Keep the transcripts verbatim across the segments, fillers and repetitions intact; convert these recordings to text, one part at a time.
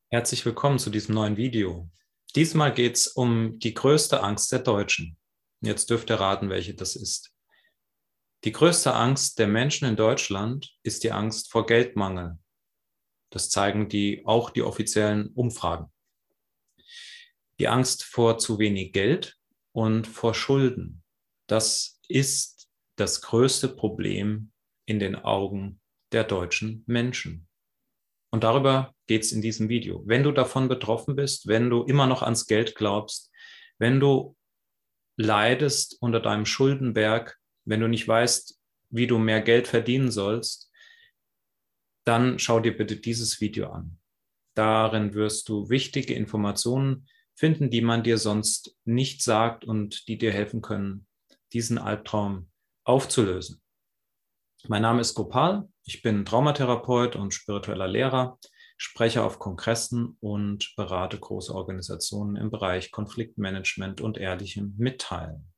Herzlich willkommen zu diesem neuen Video. Diesmal geht es um die größte Angst der Deutschen. Jetzt dürft ihr raten, welche das ist. Die größte Angst der Menschen in Deutschland ist die Angst vor Geldmangel. Das zeigen die, auch die offiziellen Umfragen. Die Angst vor zu wenig Geld und vor Schulden. Das ist das größte Problem in den Augen der deutschen Menschen. Und darüber geht es in diesem Video. Wenn du davon betroffen bist, wenn du immer noch ans Geld glaubst, wenn du leidest unter deinem Schuldenberg, wenn du nicht weißt, wie du mehr Geld verdienen sollst, dann schau dir bitte dieses Video an. Darin wirst du wichtige Informationen finden, die man dir sonst nicht sagt und die dir helfen können, diesen Albtraum aufzulösen. Mein Name ist Gopal, ich bin Traumatherapeut und spiritueller Lehrer, spreche auf Kongressen und berate große Organisationen im Bereich Konfliktmanagement und ehrlichem Mitteilen.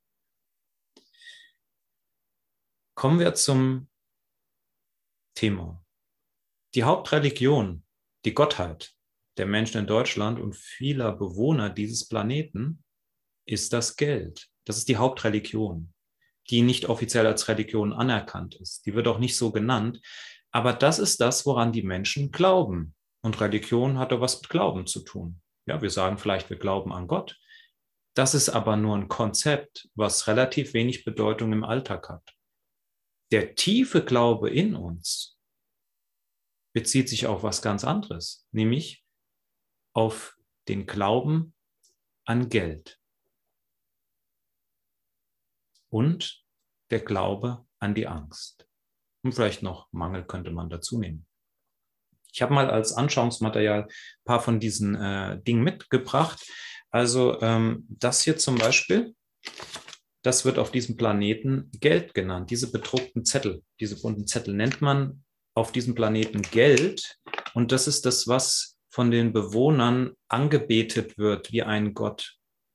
Kommen wir zum Thema. Die Hauptreligion, die Gottheit der Menschen in Deutschland und vieler Bewohner dieses Planeten ist das Geld. Das ist die Hauptreligion, die nicht offiziell als Religion anerkannt ist. Die wird auch nicht so genannt. Aber das ist das, woran die Menschen glauben. Und Religion hat doch was mit Glauben zu tun. Ja, wir sagen vielleicht, wir glauben an Gott. Das ist aber nur ein Konzept, was relativ wenig Bedeutung im Alltag hat. Der tiefe Glaube in uns bezieht sich auf was ganz anderes, nämlich auf den Glauben an Geld. Und der Glaube an die Angst. Und vielleicht noch Mangel könnte man dazu nehmen. Ich habe mal als Anschauungsmaterial ein paar von diesen äh, Dingen mitgebracht. Also ähm, das hier zum Beispiel, das wird auf diesem Planeten Geld genannt. Diese bedruckten Zettel, diese bunten Zettel nennt man auf diesem Planeten Geld. Und das ist das, was von den Bewohnern angebetet wird wie ein Gott.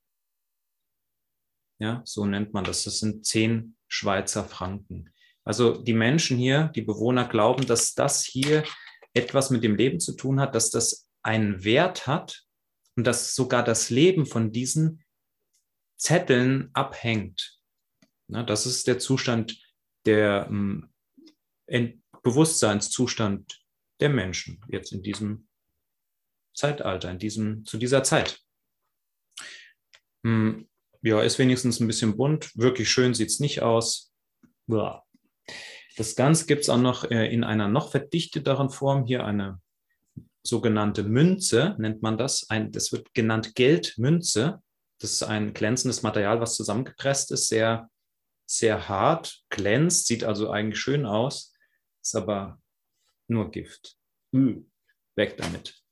Ja, so nennt man das. Das sind zehn Schweizer Franken. Also die Menschen hier, die Bewohner glauben, dass das hier etwas mit dem Leben zu tun hat, dass das einen Wert hat und dass sogar das Leben von diesen Zetteln abhängt. Ja, das ist der Zustand, der ähm, Bewusstseinszustand der Menschen jetzt in diesem Zeitalter, in diesem, zu dieser Zeit. Hm. Ja, ist wenigstens ein bisschen bunt. Wirklich schön sieht es nicht aus. Das Ganze gibt es auch noch in einer noch verdichteteren Form. Hier eine sogenannte Münze, nennt man das. Ein, das wird genannt Geldmünze. Das ist ein glänzendes Material, was zusammengepresst ist. Sehr, sehr hart, glänzt, sieht also eigentlich schön aus. Ist aber nur Gift. Üh, weg damit.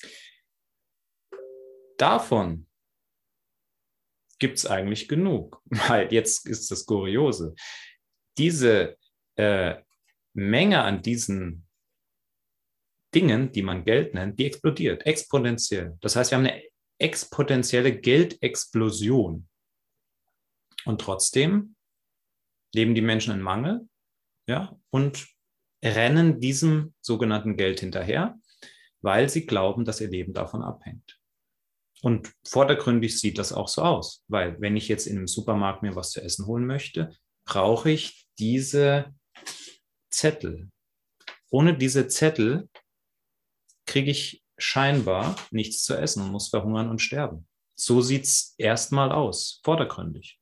Davon gibt es eigentlich genug, weil jetzt ist das Kuriose. Diese äh, Menge an diesen Dingen, die man Geld nennt, die explodiert exponentiell. Das heißt, wir haben eine exponentielle Geldexplosion. Und trotzdem leben die Menschen in Mangel, ja, und rennen diesem sogenannten Geld hinterher, weil sie glauben, dass ihr Leben davon abhängt. Und vordergründig sieht das auch so aus, weil wenn ich jetzt in einem Supermarkt mir was zu essen holen möchte, brauche ich diese Zettel. Ohne diese Zettel kriege ich scheinbar nichts zu essen und muss verhungern und sterben. So sieht es erstmal aus, vordergründig.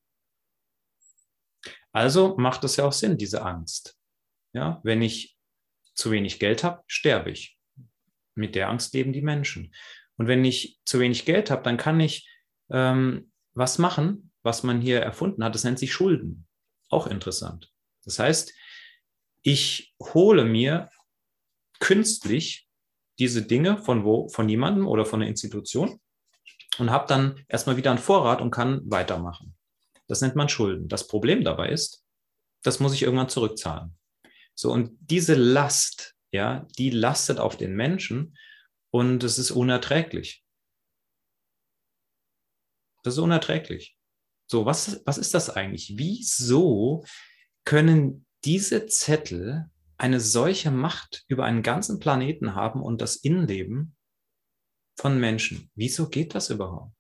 Also macht es ja auch Sinn, diese Angst. Ja, wenn ich zu wenig Geld habe, sterbe ich. Mit der Angst leben die Menschen. Und wenn ich zu wenig Geld habe, dann kann ich ähm, was machen, was man hier erfunden hat. Das nennt sich Schulden. Auch interessant. Das heißt, ich hole mir künstlich diese Dinge von wo, von jemandem oder von einer Institution und habe dann erstmal wieder einen Vorrat und kann weitermachen. Das nennt man Schulden. Das Problem dabei ist, das muss ich irgendwann zurückzahlen. So, und diese Last, ja, die lastet auf den Menschen. Und es ist unerträglich. Das ist unerträglich. So, was, was ist das eigentlich? Wieso können diese Zettel eine solche Macht über einen ganzen Planeten haben und das Innenleben von Menschen. Wieso geht das überhaupt?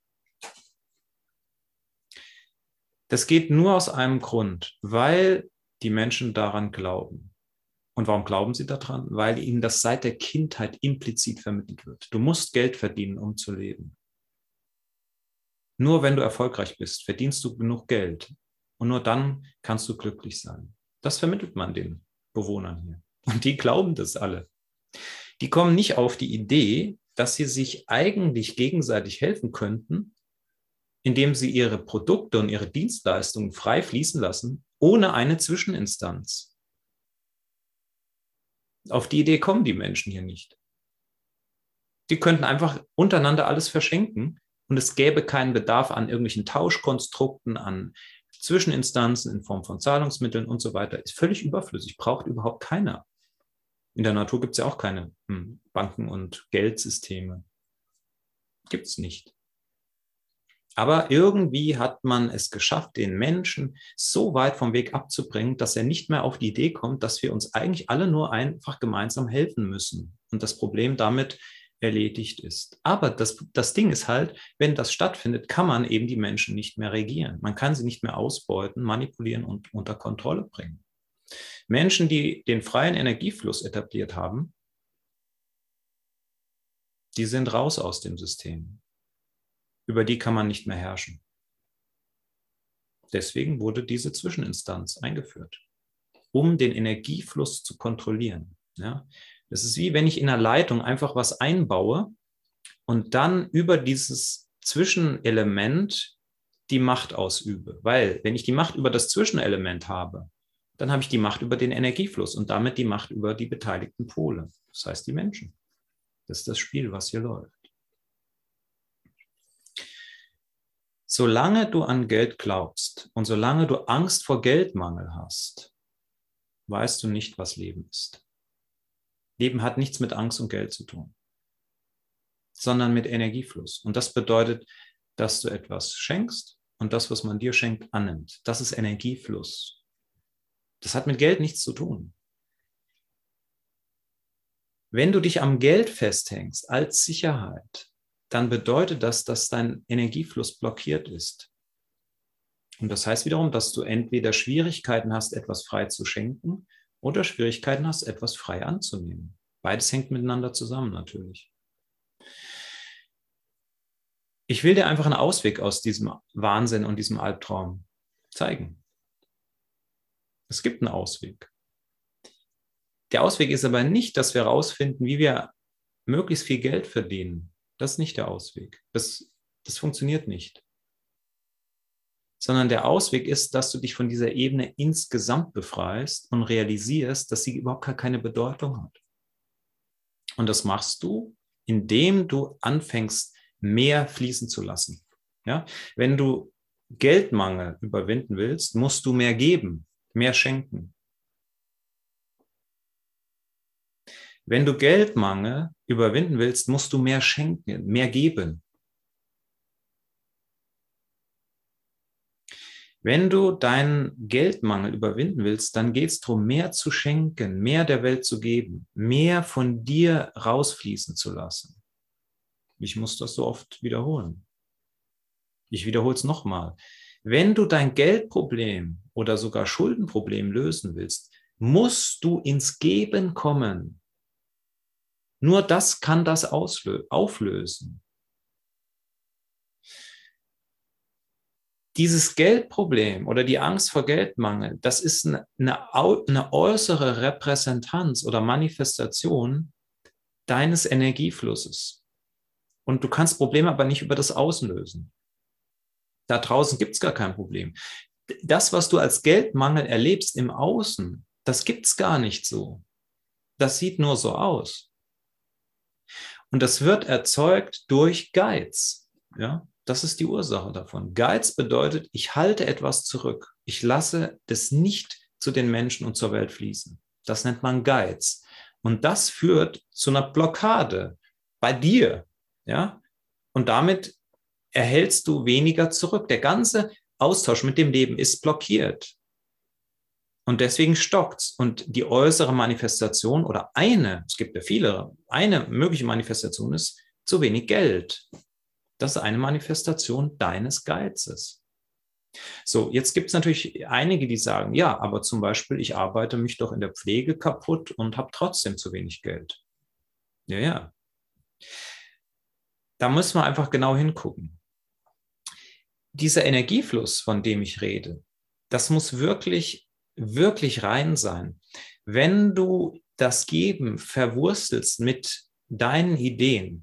Das geht nur aus einem Grund, weil die Menschen daran glauben. Und warum glauben sie daran? Weil ihnen das seit der Kindheit implizit vermittelt wird. Du musst Geld verdienen, um zu leben. Nur wenn du erfolgreich bist, verdienst du genug Geld. Und nur dann kannst du glücklich sein. Das vermittelt man den Bewohnern hier. Und die glauben das alle. Die kommen nicht auf die Idee, dass sie sich eigentlich gegenseitig helfen könnten, indem sie ihre Produkte und ihre Dienstleistungen frei fließen lassen, ohne eine Zwischeninstanz. Auf die Idee kommen die Menschen hier nicht. Die könnten einfach untereinander alles verschenken und es gäbe keinen Bedarf an irgendwelchen Tauschkonstrukten, an Zwischeninstanzen in Form von Zahlungsmitteln und so weiter. Ist völlig überflüssig, braucht überhaupt keiner. In der Natur gibt es ja auch keine hm, Banken und Geldsysteme. Gibt es nicht. Aber irgendwie hat man es geschafft, den Menschen so weit vom Weg abzubringen, dass er nicht mehr auf die Idee kommt, dass wir uns eigentlich alle nur einfach gemeinsam helfen müssen und das Problem damit erledigt ist. Aber das, das Ding ist halt, wenn das stattfindet, kann man eben die Menschen nicht mehr regieren. Man kann sie nicht mehr ausbeuten, manipulieren und unter Kontrolle bringen. Menschen, die den freien Energiefluss etabliert haben, die sind raus aus dem System. Über die kann man nicht mehr herrschen. Deswegen wurde diese Zwischeninstanz eingeführt, um den Energiefluss zu kontrollieren. Ja? Das ist wie wenn ich in einer Leitung einfach was einbaue und dann über dieses Zwischenelement die Macht ausübe. Weil wenn ich die Macht über das Zwischenelement habe, dann habe ich die Macht über den Energiefluss und damit die Macht über die beteiligten Pole. Das heißt die Menschen. Das ist das Spiel, was hier läuft. Solange du an Geld glaubst und solange du Angst vor Geldmangel hast, weißt du nicht, was Leben ist. Leben hat nichts mit Angst und Geld zu tun, sondern mit Energiefluss. Und das bedeutet, dass du etwas schenkst und das, was man dir schenkt, annimmt. Das ist Energiefluss. Das hat mit Geld nichts zu tun. Wenn du dich am Geld festhängst als Sicherheit, dann bedeutet das, dass dein Energiefluss blockiert ist. Und das heißt wiederum, dass du entweder Schwierigkeiten hast, etwas frei zu schenken oder Schwierigkeiten hast, etwas frei anzunehmen. Beides hängt miteinander zusammen natürlich. Ich will dir einfach einen Ausweg aus diesem Wahnsinn und diesem Albtraum zeigen. Es gibt einen Ausweg. Der Ausweg ist aber nicht, dass wir herausfinden, wie wir möglichst viel Geld verdienen. Das ist nicht der Ausweg. Das, das funktioniert nicht. Sondern der Ausweg ist, dass du dich von dieser Ebene insgesamt befreist und realisierst, dass sie überhaupt gar keine Bedeutung hat. Und das machst du, indem du anfängst, mehr fließen zu lassen. Ja? Wenn du Geldmangel überwinden willst, musst du mehr geben, mehr schenken. Wenn du Geldmangel überwinden willst, musst du mehr schenken, mehr geben. Wenn du deinen Geldmangel überwinden willst, dann geht es darum, mehr zu schenken, mehr der Welt zu geben, mehr von dir rausfließen zu lassen. Ich muss das so oft wiederholen. Ich wiederhole es nochmal. Wenn du dein Geldproblem oder sogar Schuldenproblem lösen willst, musst du ins Geben kommen. Nur das kann das auflösen. Dieses Geldproblem oder die Angst vor Geldmangel, das ist eine, eine äußere Repräsentanz oder Manifestation deines Energieflusses. Und du kannst Probleme aber nicht über das Außen lösen. Da draußen gibt es gar kein Problem. Das, was du als Geldmangel erlebst im Außen, das gibt es gar nicht so. Das sieht nur so aus. Und das wird erzeugt durch Geiz. Ja? Das ist die Ursache davon. Geiz bedeutet, ich halte etwas zurück. Ich lasse das nicht zu den Menschen und zur Welt fließen. Das nennt man Geiz. Und das führt zu einer Blockade bei dir. Ja? Und damit erhältst du weniger zurück. Der ganze Austausch mit dem Leben ist blockiert. Und deswegen stockt's. Und die äußere Manifestation oder eine, es gibt ja viele, eine mögliche Manifestation ist, zu wenig Geld. Das ist eine Manifestation deines Geizes. So, jetzt gibt es natürlich einige, die sagen, ja, aber zum Beispiel, ich arbeite mich doch in der Pflege kaputt und habe trotzdem zu wenig Geld. Ja, ja. Da müssen wir einfach genau hingucken. Dieser Energiefluss, von dem ich rede, das muss wirklich, wirklich rein sein. Wenn du das Geben verwurstelst mit deinen Ideen,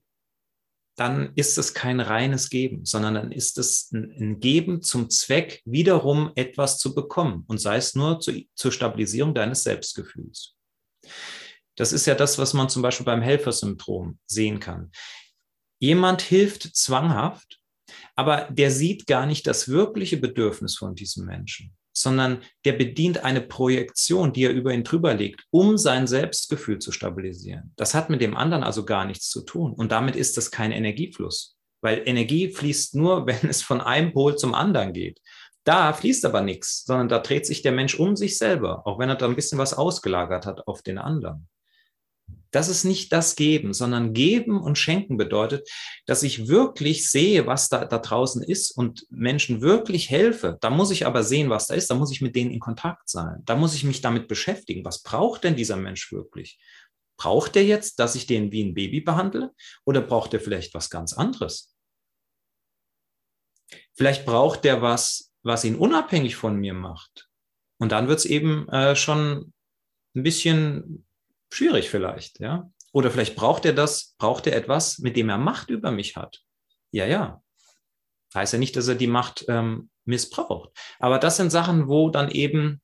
dann ist es kein reines Geben, sondern dann ist es ein Geben zum Zweck, wiederum etwas zu bekommen, und sei es nur zu, zur Stabilisierung deines Selbstgefühls. Das ist ja das, was man zum Beispiel beim Helfersyndrom sehen kann. Jemand hilft zwanghaft, aber der sieht gar nicht das wirkliche Bedürfnis von diesem Menschen, sondern der bedient eine Projektion, die er über ihn drüber legt, um sein Selbstgefühl zu stabilisieren. Das hat mit dem anderen also gar nichts zu tun. Und damit ist das kein Energiefluss, weil Energie fließt nur, wenn es von einem Pol zum anderen geht. Da fließt aber nichts, sondern da dreht sich der Mensch um sich selber, auch wenn er da ein bisschen was ausgelagert hat auf den anderen. Das ist nicht das Geben, sondern Geben und Schenken bedeutet, dass ich wirklich sehe, was da, da draußen ist und Menschen wirklich helfe. Da muss ich aber sehen, was da ist. Da muss ich mit denen in Kontakt sein. Da muss ich mich damit beschäftigen. Was braucht denn dieser Mensch wirklich? Braucht er jetzt, dass ich den wie ein Baby behandle? Oder braucht er vielleicht was ganz anderes? Vielleicht braucht er was, was ihn unabhängig von mir macht. Und dann wird es eben äh, schon ein bisschen schwierig vielleicht, ja. Oder vielleicht braucht er das, braucht er etwas, mit dem er Macht über mich hat. Ja, ja. Heißt ja nicht, dass er die Macht ähm, missbraucht. Aber das sind Sachen, wo dann eben,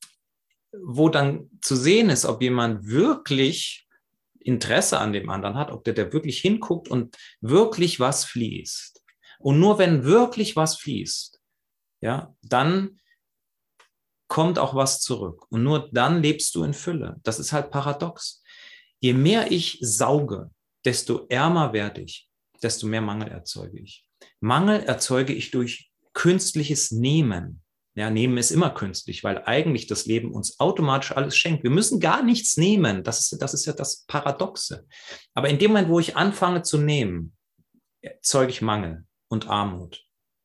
wo dann zu sehen ist, ob jemand wirklich Interesse an dem anderen hat, ob der, der wirklich hinguckt und wirklich was fließt. Und nur wenn wirklich was fließt, ja, dann kommt auch was zurück. Und nur dann lebst du in Fülle. Das ist halt paradox. Je mehr ich sauge, desto ärmer werde ich, desto mehr Mangel erzeuge ich. Mangel erzeuge ich durch künstliches Nehmen. Ja, Nehmen ist immer künstlich, weil eigentlich das Leben uns automatisch alles schenkt. Wir müssen gar nichts nehmen. Das ist, das ist ja das Paradoxe. Aber in dem Moment, wo ich anfange zu nehmen, erzeuge ich Mangel und Armut.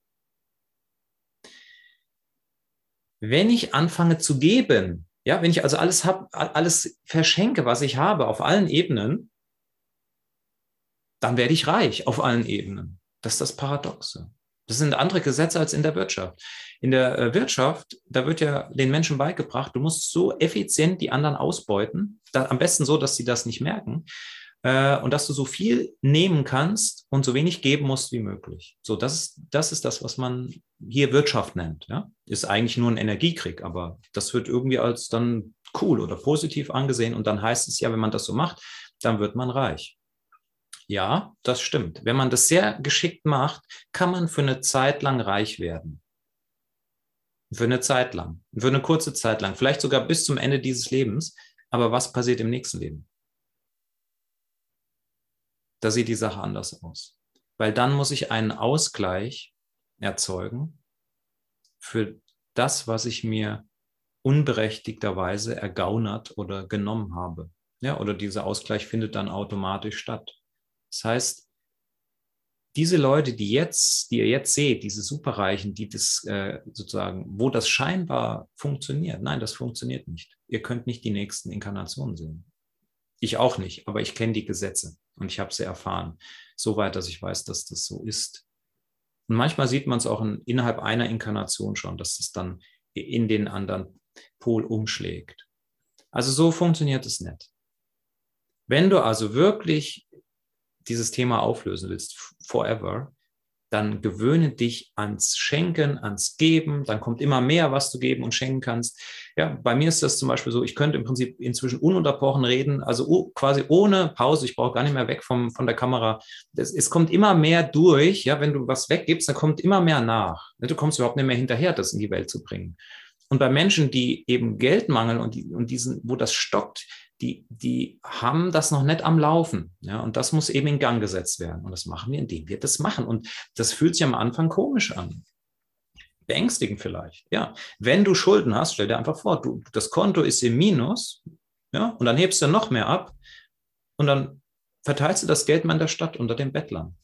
Wenn ich anfange zu geben, ja, wenn ich also alles habe, alles verschenke, was ich habe, auf allen Ebenen, dann werde ich reich auf allen Ebenen. Das ist das Paradoxe. Das sind andere Gesetze als in der Wirtschaft. In der Wirtschaft, da wird ja den Menschen beigebracht, du musst so effizient die anderen ausbeuten, da, am besten so, dass sie das nicht merken, äh, und dass du so viel nehmen kannst und so wenig geben musst wie möglich. So, das ist, das ist das, was man hier Wirtschaft nennt. Ja? Ist eigentlich nur ein Energiekrieg, aber das wird irgendwie als dann cool oder positiv angesehen, und dann heißt es ja, wenn man das so macht, dann wird man reich. Ja, das stimmt. Wenn man das sehr geschickt macht, kann man für eine Zeit lang reich werden. Für eine Zeit lang. Für eine kurze Zeit lang. Vielleicht sogar bis zum Ende dieses Lebens. Aber was passiert im nächsten Leben? Da sieht die Sache anders aus. Weil dann muss ich einen Ausgleich erzeugen für das, was ich mir unberechtigterweise ergaunert oder genommen habe. Ja, oder dieser Ausgleich findet dann automatisch statt. Das heißt, diese Leute, die jetzt, die ihr jetzt seht, diese Superreichen, die das äh, sozusagen, wo das scheinbar funktioniert, nein, das funktioniert nicht. Ihr könnt nicht die nächsten Inkarnationen sehen. Ich auch nicht, aber ich kenne die Gesetze und ich habe sie erfahren, soweit, dass ich weiß, dass das so ist. Und manchmal sieht man es auch in, innerhalb einer Inkarnation schon, dass es dann in den anderen Pol umschlägt. Also so funktioniert es nicht. Wenn du also wirklich dieses Thema auflösen willst, forever, dann gewöhne dich ans Schenken, ans Geben, dann kommt immer mehr, was du geben und schenken kannst. Ja, bei mir ist das zum Beispiel so, ich könnte im Prinzip inzwischen ununterbrochen reden, also quasi ohne Pause, ich brauche gar nicht mehr weg vom, von der Kamera. Das, es kommt immer mehr durch, ja, wenn du was weggibst, dann kommt immer mehr nach. Du kommst überhaupt nicht mehr hinterher, das in die Welt zu bringen. Und bei Menschen, die eben Geld mangeln und, die, und diesen, wo das stockt, Die, die haben das noch nicht am Laufen. Ja, und das muss eben in Gang gesetzt werden. Und das machen wir, indem wir das machen. Und das fühlt sich am Anfang komisch an. Beängstigend vielleicht. Ja. Wenn du Schulden hast, stell dir einfach vor, du, das Konto ist im Minus, ja, und dann hebst du noch mehr ab und dann verteilst du das Geld mal in der Stadt unter den Bettlern.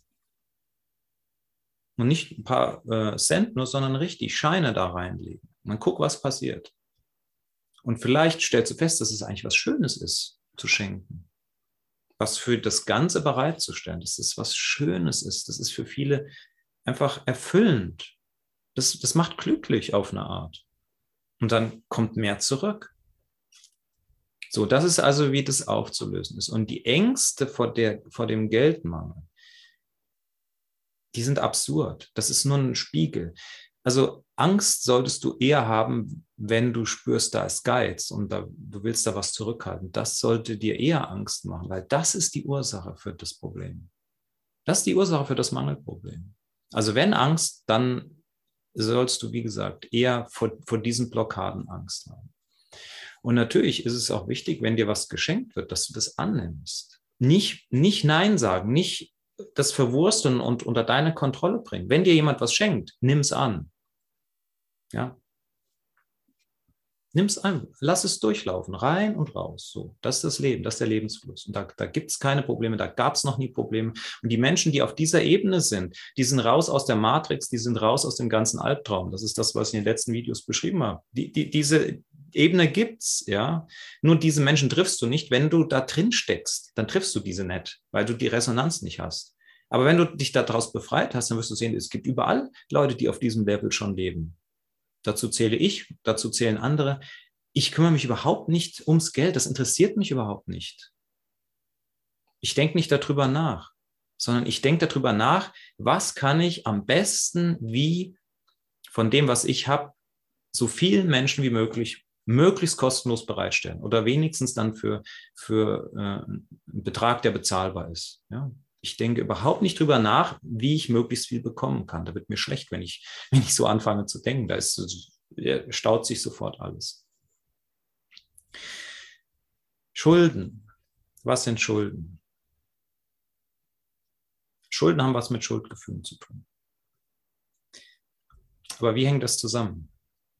Und nicht ein paar äh, Cent nur, sondern richtig Scheine da reinlegen. Und dann guck, was passiert. Und vielleicht stellst du fest, dass es eigentlich was Schönes ist, zu schenken. Was für das Ganze bereitzustellen, dass es was Schönes ist. Das ist für viele einfach erfüllend. Das, das macht glücklich auf eine Art. Und dann kommt mehr zurück. So, das ist also, wie das aufzulösen ist. Und die Ängste vor, der, vor dem Geldmangel, die sind absurd. Das ist nur ein Spiegel. Also Angst solltest du eher haben, wenn du spürst, da ist Geiz und da, du willst da was zurückhalten. Das sollte dir eher Angst machen, weil das ist die Ursache für das Problem. Das ist die Ursache für das Mangelproblem. Also wenn Angst, dann sollst du, wie gesagt, eher vor, vor diesen Blockaden Angst haben. Und natürlich ist es auch wichtig, wenn dir was geschenkt wird, dass du das annimmst. Nicht, nicht Nein sagen, nicht das verwursten und unter deine Kontrolle bringen. Wenn dir jemand was schenkt, nimm es an. Ja. Nimm es an, lass es durchlaufen, rein und raus. So, das ist das Leben, das ist der Lebensfluss. Und da, da gibt es keine Probleme, da gab es noch nie Probleme. Und die Menschen, die auf dieser Ebene sind, die sind raus aus der Matrix, die sind raus aus dem ganzen Albtraum. Das ist das, was ich in den letzten Videos beschrieben habe. Die, die, diese Ebene gibt's, ja. Nur diese Menschen triffst du nicht, wenn du da drin steckst. Dann triffst du diese nicht, weil du die Resonanz nicht hast. Aber wenn du dich daraus befreit hast, dann wirst du sehen, es gibt überall Leute, die auf diesem Level schon leben. Dazu zähle ich, dazu zählen andere. Ich kümmere mich überhaupt nicht ums Geld. Das interessiert mich überhaupt nicht. Ich denke nicht darüber nach, sondern ich denke darüber nach, was kann ich am besten, wie von dem, was ich habe, so vielen Menschen wie möglich, möglichst kostenlos bereitstellen oder wenigstens dann für, für äh, einen Betrag, der bezahlbar ist. Ja? Ich denke überhaupt nicht drüber nach, wie ich möglichst viel bekommen kann. Da wird mir schlecht, wenn ich, wenn ich so anfange zu denken. Da ist, staut sich sofort alles. Schulden. Was sind Schulden? Schulden haben was mit Schuldgefühlen zu tun. Aber wie hängt das zusammen?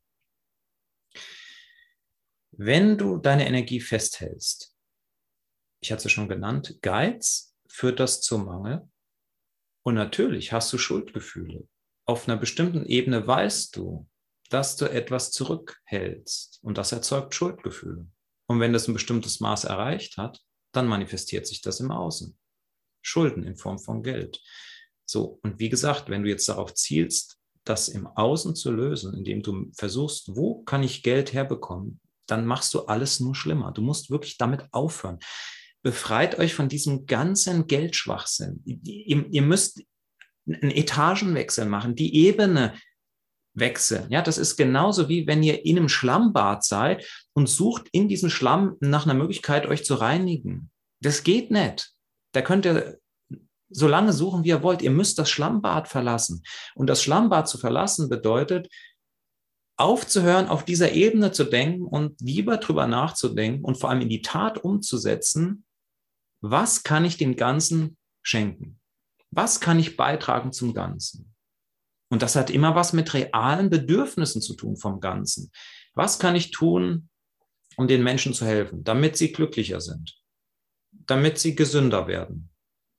Wenn du deine Energie festhältst, ich hatte es schon genannt, Geiz führt das zum Mangel. Und natürlich hast du Schuldgefühle. Auf einer bestimmten Ebene weißt du, dass du etwas zurückhältst. Und das erzeugt Schuldgefühle. Und wenn das ein bestimmtes Maß erreicht hat, dann manifestiert sich das im Außen. Schulden in Form von Geld. So, und wie gesagt, wenn du jetzt darauf zielst, das im Außen zu lösen, indem du versuchst, wo kann ich Geld herbekommen, dann machst du alles nur schlimmer. Du musst wirklich damit aufhören. Befreit euch von diesem ganzen Geldschwachsinn. Ihr, ihr müsst einen Etagenwechsel machen, die Ebene wechseln. Ja, das ist genauso wie wenn ihr in einem Schlammbad seid und sucht in diesem Schlamm nach einer Möglichkeit, euch zu reinigen. Das geht nicht. Da könnt ihr so lange suchen, wie ihr wollt. Ihr müsst das Schlammbad verlassen. Und das Schlammbad zu verlassen bedeutet, aufzuhören, auf dieser Ebene zu denken und lieber drüber nachzudenken und vor allem in die Tat umzusetzen, was kann ich dem Ganzen schenken? Was kann ich beitragen zum Ganzen? Und das hat immer was mit realen Bedürfnissen zu tun vom Ganzen. Was kann ich tun, um den Menschen zu helfen, damit sie glücklicher sind, damit sie gesünder werden,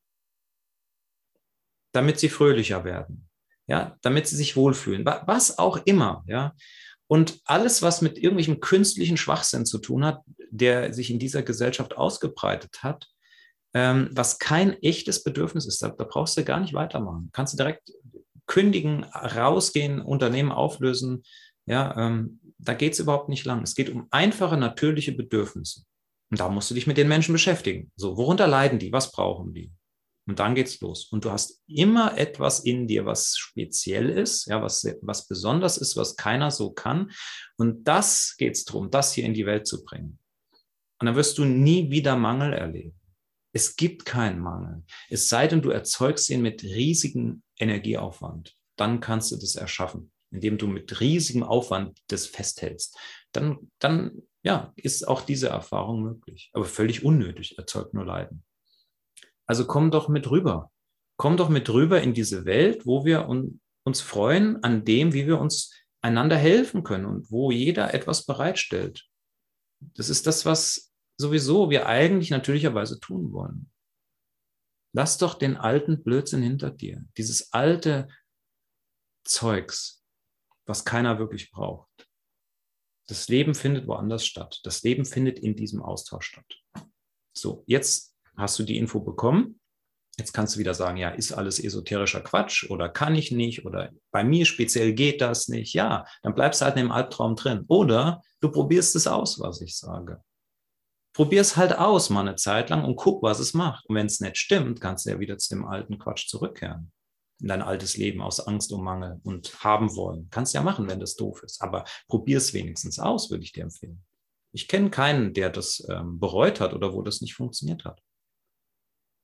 damit sie fröhlicher werden, ja, damit sie sich wohlfühlen, was auch immer, ja. Und alles, was mit irgendwelchem künstlichen Schwachsinn zu tun hat, der sich in dieser Gesellschaft ausgebreitet hat, ähm, was kein echtes Bedürfnis ist, da, da brauchst du gar nicht weitermachen. Kannst du direkt kündigen, rausgehen, Unternehmen auflösen, ja, ähm, da geht es überhaupt nicht lang. Es geht um einfache, natürliche Bedürfnisse. Und da musst du dich mit den Menschen beschäftigen. So, worunter leiden die? Was brauchen die? Und dann geht's los. Und du hast immer etwas in dir, was speziell ist, ja, was, was besonders ist, was keiner so kann. Und das geht's darum, das hier in die Welt zu bringen. Und dann wirst du nie wieder Mangel erleben. Es gibt keinen Mangel. Es sei denn, du erzeugst ihn mit riesigem Energieaufwand. Dann kannst du das erschaffen, indem du mit riesigem Aufwand das festhältst. Dann, dann ja, ist auch diese Erfahrung möglich. Aber völlig unnötig, erzeugt nur Leiden. Also komm doch mit rüber. Komm doch mit rüber in diese Welt, wo wir un, uns freuen an dem, wie wir uns einander helfen können und wo jeder etwas bereitstellt. Das ist das, was sowieso wir eigentlich natürlicherweise tun wollen. Lass doch den alten Blödsinn hinter dir. Dieses alte Zeugs, was keiner wirklich braucht. Das Leben findet woanders statt. Das Leben findet in diesem Austausch statt. So, jetzt hast du die Info bekommen. Jetzt kannst du wieder sagen, ja, ist alles esoterischer Quatsch oder kann ich nicht oder bei mir speziell geht das nicht. Ja, dann bleibst du halt in dem Albtraum drin. Oder du probierst es aus, was ich sage. Probier es halt aus mal eine Zeit lang und guck, was es macht. Und wenn es nicht stimmt, kannst du ja wieder zu dem alten Quatsch zurückkehren. In dein altes Leben aus Angst und Mangel und haben wollen. Kannst ja machen, wenn das doof ist. Aber probier es wenigstens aus, würde ich dir empfehlen. Ich kenne keinen, der das ähm, bereut hat oder wo das nicht funktioniert hat.